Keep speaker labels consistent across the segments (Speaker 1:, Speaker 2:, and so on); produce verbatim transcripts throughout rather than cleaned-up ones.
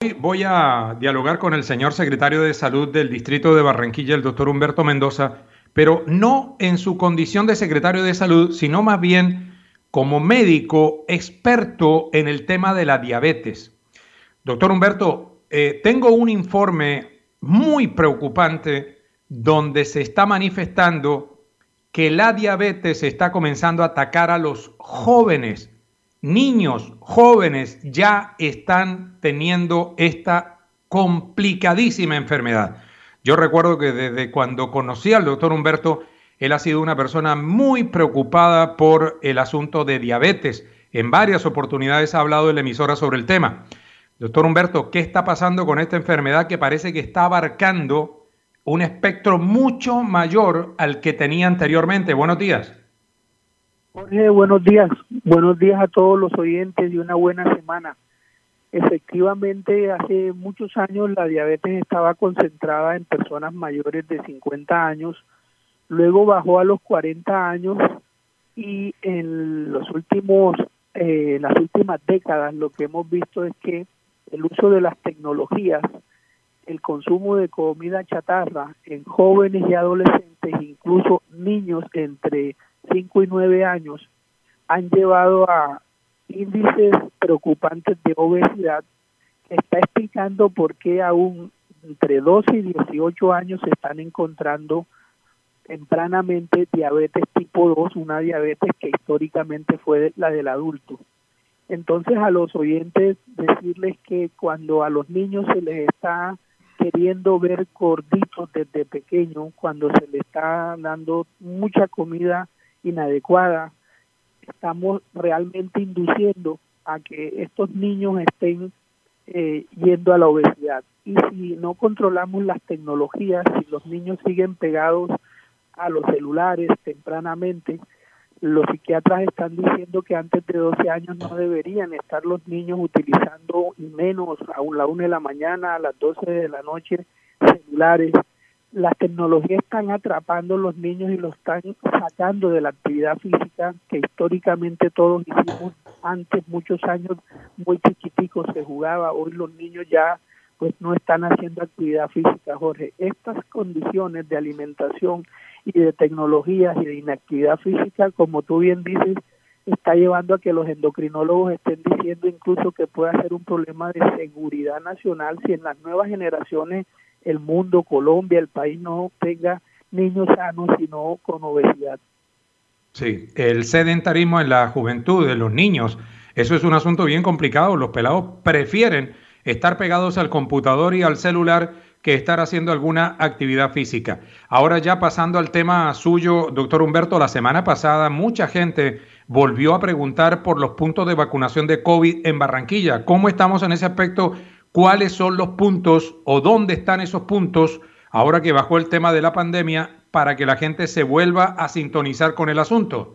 Speaker 1: Voy a dialogar con el señor secretario de Salud del Distrito de Barranquilla, el doctor Humberto Mendoza, pero no en su condición de secretario de Salud, sino más bien como médico experto en el tema de la diabetes. Doctor Humberto, eh, tengo un informe muy preocupante donde se está manifestando que la diabetes está comenzando a atacar a los jóvenes. Niños jóvenes ya están teniendo esta complicadísima enfermedad. Yo recuerdo que desde cuando conocí al doctor Humberto, él ha sido una persona muy preocupada por el asunto de diabetes. En varias oportunidades ha hablado en la emisora sobre el tema. Doctor Humberto, ¿qué está pasando con esta enfermedad que parece que está abarcando un espectro mucho mayor al que tenía anteriormente? Buenos días.
Speaker 2: Jorge, buenos días. Buenos días a todos los oyentes y una buena semana. Efectivamente, hace muchos años la diabetes estaba concentrada en personas mayores de cincuenta años, luego bajó a los cuarenta años y en los últimos, eh, las últimas décadas lo que hemos visto es que el uso de las tecnologías, el consumo de comida chatarra en jóvenes y adolescentes, incluso niños entre cinco y nueve años, han llevado a índices preocupantes de obesidad, que está explicando por qué aún entre doce y dieciocho años se están encontrando tempranamente diabetes tipo dos, una diabetes que históricamente fue la del adulto. Entonces, a los oyentes decirles que cuando a los niños se les está queriendo ver gorditos desde pequeño, cuando se les está dando mucha comida inadecuada, estamos realmente induciendo a que estos niños estén eh, yendo a la obesidad. Y si no controlamos las tecnologías, si los niños siguen pegados a los celulares tempranamente, los psiquiatras están diciendo que antes de doce años no deberían estar los niños utilizando, y menos a la una de la mañana, a las doce de la noche, celulares. Las tecnologías están atrapando a los niños y los están sacando de la actividad física que históricamente todos hicimos antes, muchos años, muy chiquiticos se jugaba. Hoy los niños ya pues no están haciendo actividad física, Jorge. Estas condiciones de alimentación y de tecnologías y de inactividad física, como tú bien dices, está llevando a que los endocrinólogos estén diciendo incluso que puede ser un problema de seguridad nacional si en las nuevas generaciones el mundo, Colombia, el país no tenga niños sanos, sino con obesidad.
Speaker 1: Sí, el sedentarismo en la juventud, de los niños, eso es un asunto bien complicado. Los pelados prefieren estar pegados al computador y al celular que estar haciendo alguna actividad física. Ahora ya pasando al tema suyo, doctor Humberto, la semana pasada mucha gente volvió a preguntar por los puntos de vacunación de COVID en Barranquilla. ¿Cómo estamos en ese aspecto? ¿Cuáles son los puntos o dónde están esos puntos ahora que bajó el tema de la pandemia para que la gente se vuelva a sintonizar con el asunto?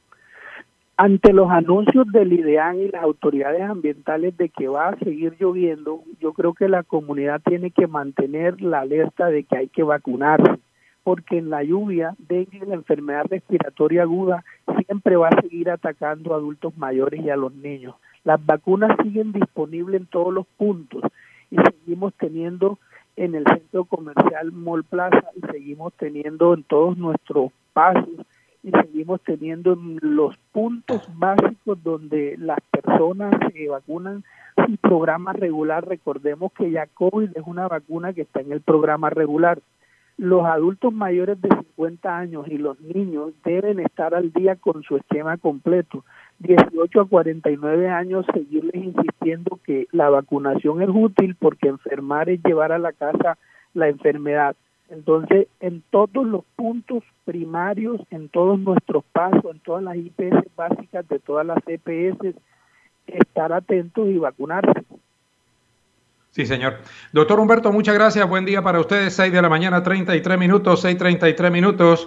Speaker 2: Ante los anuncios del IDEAN y las autoridades ambientales de que va a seguir lloviendo, yo creo que la comunidad tiene que mantener la alerta de que hay que vacunarse, porque en la lluvia, dengue, la enfermedad respiratoria aguda, siempre va a seguir atacando a adultos mayores y a los niños. Las vacunas siguen disponibles en todos los puntos y seguimos teniendo en el centro comercial Mall Plaza y seguimos teniendo en todos nuestros pasos y seguimos teniendo en los puntos básicos donde las personas se vacunan sin programa regular. Recordemos que ya COVID es una vacuna que está en el programa regular. Los adultos mayores de cincuenta años y los niños deben estar al día con su esquema completo. dieciocho a cuarenta y nueve años, seguirles insistiendo que la vacunación es útil porque enfermar es llevar a la casa la enfermedad. Entonces, en todos los puntos primarios, en todos nuestros pasos, en todas las I P S básicas de todas las E P S, estar atentos y vacunarse.
Speaker 1: Sí, señor. Doctor Humberto, muchas gracias. Buen día para ustedes. seis de la mañana, treinta y tres minutos, seis treinta y tres minutos.